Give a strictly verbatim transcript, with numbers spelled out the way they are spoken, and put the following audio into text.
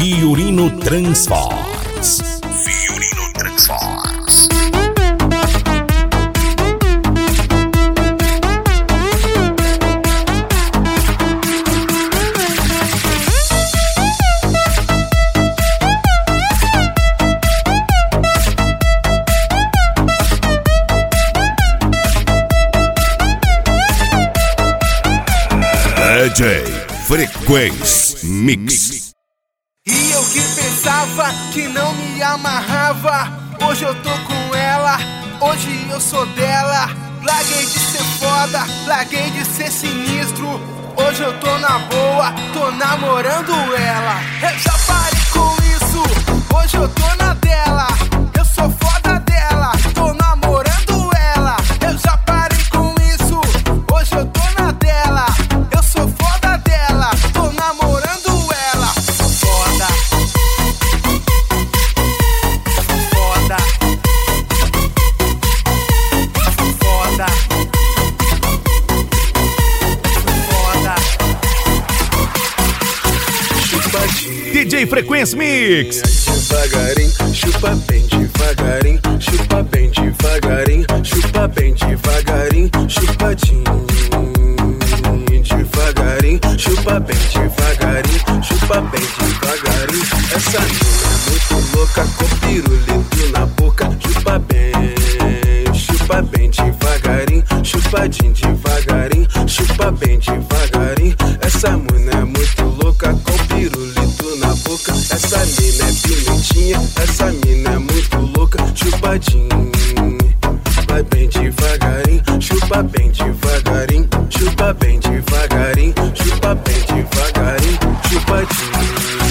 Fiorino Transforms. Fiorino Transforms. D J Frequência Mix. E eu que pensava que não me amarrava, hoje eu tô com ela, hoje eu sou dela. Larguei de ser foda, larguei de ser sinistro, hoje eu tô na boa, tô namorando ela. Eu já parei com isso, hoje eu tô na dela. Eu sou foda dela, tô namorando ela. Eu já parei com isso, hoje eu tô na dela. Eu sou foda dela, tô namorando ela. Foda, foda, foda, foda. Chupadinho. D J Frequência Mix. Devagarinho, chupa bem devagarinho, chupa bem devagarinho, chupa bem devagarinho, chupadinho. Devagarinho, chupa bem devagarinho, chupa bem devagarinho. Essa mina é muito louca, com pirulito na boca. Chupa bem, chupa bem devagarinho, chupadinho devagarinho, chupa bem devagarinho. Essa mina é muito louca, com pirulito na boca. Essa mina é pimentinha, essa mina é muito louca. Chupadinho, vai bem devagarinho, chupa bem devagarinho, chupa bem devagarinho, chupa bem devagarinho, chupadinho.